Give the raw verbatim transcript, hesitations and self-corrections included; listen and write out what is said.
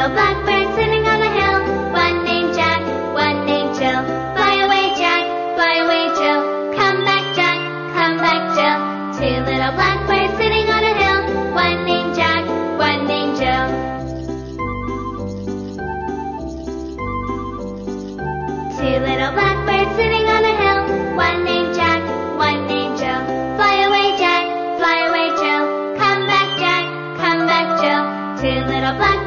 little blackbirds sitting on a hill. One named Jack, one named Jill. Fly away, Jack, fly away, Jill. Come back, Jack, come back, Jill. Two little blackbirds sitting on a hill. One named Jack, one named Jill. Two little blackbirds sitting on a hill. One named Jack, one named Jill. Fly away, Jack, fly away, Jill. Come back, Jack, come back, Jill. Two little blackbirds